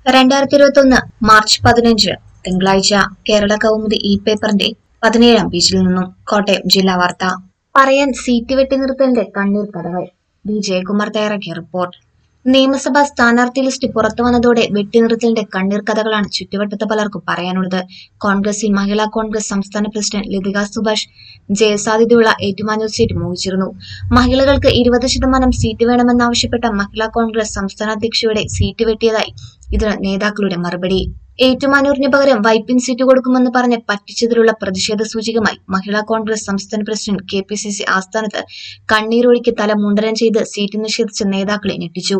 2021 March 15 തിങ്കളാഴ്ച Kerala Kaumudi E പേപ്പറിന്റെ 17-ാം പേജിൽ നിന്നും കോട്ടയം ജില്ലാ വാർത്ത. പറയാൻ സീറ്റ് വെട്ടി നിർത്തലിന്റെ കണ്ണീർ കഥകൾ. ബി ജയകുമാർ തയ്യാറാക്കിയ റിപ്പോർട്ട്. നിയമസഭാ സ്ഥാനാർത്ഥി ലിസ്റ്റ് പുറത്തു വന്നതോടെ വെട്ടിനിർത്തലിന്റെ കണ്ണീർ കഥകളാണ് ചുറ്റുവട്ടത്ത് പലർക്കും പറയാനുള്ളത്. കോൺഗ്രസിൽ മഹിളാ കോൺഗ്രസ് സംസ്ഥാന പ്രസിഡന്റ് ലതിക സുഭാഷ് ജയസാധ്യതയുള്ള ഏറ്റുമാനൂർ സീറ്റ് മോഹിച്ചിരുന്നു. മഹിളകൾക്ക് 20% സീറ്റ് വേണമെന്നാവശ്യപ്പെട്ട മഹിളാ കോൺഗ്രസ് സംസ്ഥാന അധ്യക്ഷയുടെ സീറ്റ് വെട്ടിയതായി ഇതിന് നേതാക്കളുടെ മറുപടി. ഏറ്റുമാനൂരിന് പകരം വൈപ്പിൻ സീറ്റ് കൊടുക്കുമെന്ന് പറഞ്ഞ് പറ്റിച്ചതിലുള്ള പ്രതിഷേധ സൂചകമായി മഹിളാ കോൺഗ്രസ് സംസ്ഥാന പ്രസിഡന്റ് KPCC ആസ്ഥാനത്ത് കണ്ണീരൊഴുക്കി തല മുണ്ടനം ചെയ്ത് സീറ്റ് നിഷേധിച്ച നേതാക്കളെ ഞെട്ടിച്ചു.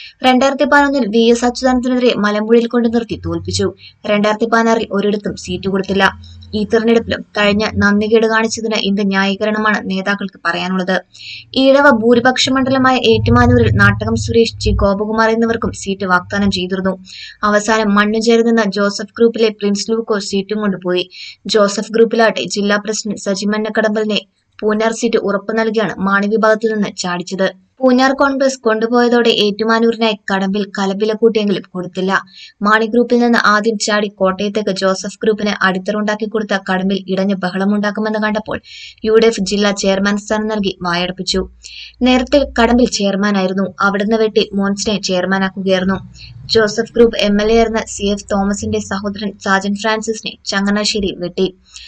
2011-ൽ VS അച്യുതാനന്ദനെതിരെ മലമ്പുഴയിൽ കൊണ്ടു നിർത്തി തോൽപ്പിച്ചു. 2016-ൽ ഒരിടത്തും സീറ്റ് കൊടുത്തില്ല. ഈ തെരഞ്ഞെടുപ്പിലും കഴിഞ്ഞ നന്ദികേട് കാണിച്ചതിന് എന്ത് ന്യായീകരണമാണ് നേതാക്കൾക്ക് പറയാനുള്ളത്? ഈഴവ ഭൂരിപക്ഷ മണ്ഡലമായ ഏറ്റുമാനൂരിൽ നാട്ടകം സുരേഷ്, G ഗോപകുമാർ എന്നിവർക്കും സീറ്റ് വാഗ്ദാനം ചെയ്തിരുന്നു. അവസാനം മണ്ണുചേരി നിന്ന് ജോസഫ് ഗ്രൂപ്പിലെ പ്രിൻസ് ലൂക്കോ സീറ്റും കൊണ്ടുപോയി. ജോസഫ് ഗ്രൂപ്പിലാട്ടെ ജില്ലാ പ്രസിഡന്റ് സജി മന്നക്കടമ്പലിനെ പൂഞ്ഞാർ സീറ്റ് ഉറപ്പു നൽകിയാണ് മാണി വിഭാഗത്തിൽ നിന്ന് ചാടിച്ചത്. പൂഞ്ഞാർ കോൺഗ്രസ് കൊണ്ടുപോയതോടെ ഏറ്റുമാനൂരിനായി കടമ്പിൽ കലപില കൂട്ടിയെങ്കിലും കൊടുത്തില്ല. മാണി ഗ്രൂപ്പിൽ നിന്ന് ആദ്യം ചാടി കോട്ടയത്തേക്ക് ജോസഫ് ഗ്രൂപ്പിന് അടിത്തറ ഉണ്ടാക്കി കൊടുത്ത കടമ്പിൽ ഇടഞ്ഞ് ബഹളമുണ്ടാക്കുമെന്ന് കണ്ടപ്പോൾ UDF ജില്ലാ ചെയർമാൻ സ്ഥാനം നൽകി വായടപ്പിച്ചു. നേരത്തെ കടമ്പിൽ ചെയർമാനായിരുന്നു. അവിടുന്ന് വെട്ടി മോൻസിനെ ചെയർമാനാക്കുകയായിരുന്നു. ജോസഫ് ഗ്രൂപ്പ് MLA ആയിരുന്ന CF തോമസിന്റെ സഹോദരൻ സാജൻ ഫ്രാൻസിസിനെ ചങ്ങനാശ്ശേരിയിൽ വെട്ടി.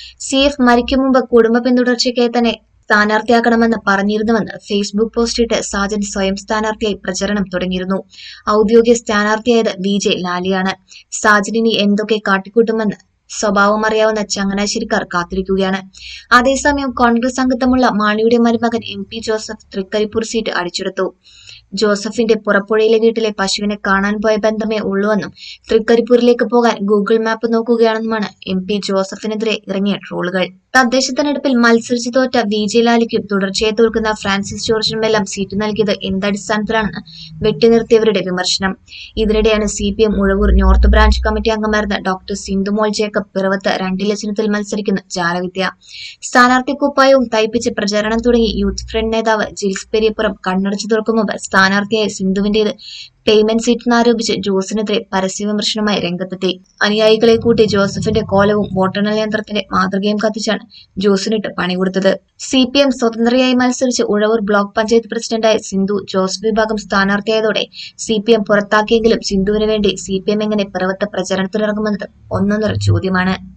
CF മരിക്കും മുമ്പ് കുടുംബ പിന്തുടർച്ചയ്ക്കായി തന്നെ സ്ഥാനാർത്ഥിയാക്കണമെന്ന് പറഞ്ഞിരുന്നുവെന്ന് ഫേസ്ബുക്ക് പോസ്റ്റിട്ട് സാജൻ സ്വയം സ്ഥാനാർത്ഥിയായി പ്രചരണം തുടങ്ങിയിരുന്നു. ഔദ്യോഗിക സ്ഥാനാർത്ഥിയായത് VJ ലാലിയാണ്. സാജനിനി എന്തൊക്കെ കാട്ടിക്കൂട്ടുമെന്ന് സ്വഭാവമറിയാവുന്ന ചങ്ങനാശ്ശേരിക്കാർ കാത്തിരിക്കുകയാണ്. അതേസമയം കോൺഗ്രസ് അംഗത്വമുള്ള മാണിയുടെ മരുമകൻ MP ജോസഫ് തൃക്കരിപ്പൂർ സീറ്റ് അടിച്ചെടുത്തു. ജോസഫിന്റെ പുറപ്പുഴയിലെ വീട്ടിലെ പശുവിനെ കാണാൻ പോയ ബന്ധമേ ഉള്ളൂവെന്നും തൃക്കരിപ്പൂരിലേക്ക് പോകാൻ ഗൂഗിൾ മാപ്പ് നോക്കുകയാണെന്നുമാണ് MP ജോസഫിനെതിരെ ഇറങ്ങിയ ട്രോളുകൾ. തദ്ദേശ തെരഞ്ഞെടുപ്പിൽ മത്സരിച്ച് തോറ്റ VJ ലാലിക്കും തുടർച്ചയായി തോൽക്കുന്ന ഫ്രാൻസിസ് ജോർജിനുമെല്ലാം സീറ്റ് നൽകിയത് എന്തടിസ്ഥാനത്തിലാണെന്ന് വെട്ടിനിർത്തിയവരുടെ വിമർശനം. ഇതിനിടെയാണ് CPM Uzhavoor north branch committee അംഗമായിരുന്ന ഡോക്ടർ സിന്ധുമോൾ ജേക്കബ് പിറവത്ത് 2 ചിഹ്നത്തിൽ മത്സരിക്കുന്ന ജാലവിദ്യ. സ്ഥാനാർത്ഥി കുപ്പായവും തയ്പ്പിച്ച് പ്രചാരണം തുടങ്ങി യൂത്ത് ഫ്രണ്ട് നേതാവ് ജിൽസ് പെരിയപ്പുറം കണ്ണടച്ചു തുറക്കും മുമ്പ് സ്ഥാനാർത്ഥിയായ സിന്ധുവിന്റേത് പേയ്മെന്റ് സീറ്റെന്നാരോപിച്ച് ജോസിനെതിരെ പരസ്യ വിമർശനമായി രംഗത്തെത്തി. അനുയായികളെ കൂട്ടി ജോസഫിന്റെ കോലവും വോട്ടെണ്ണൽ യന്ത്രത്തിന്റെ മാതൃകയും കത്തിച്ചാണ് ജോസിനിട്ട് പണി കൊടുത്തത്. CPM സ്വതന്ത്രയായി മത്സരിച്ച് ഉഴവൂർ ബ്ലോക്ക് പഞ്ചായത്ത് പ്രസിഡന്റായ സിന്ധു ജോസ് വിഭാഗം സ്ഥാനാർത്ഥിയായതോടെ CPM പുറത്താക്കിയെങ്കിലും സിന്ധുവിന് വേണ്ടി CPM എങ്ങനെ പിറവത്ത് പ്രചരണത്തിനിറങ്ങുമെന്നത് ഒന്നൊന്നര ചോദ്യമാണ്.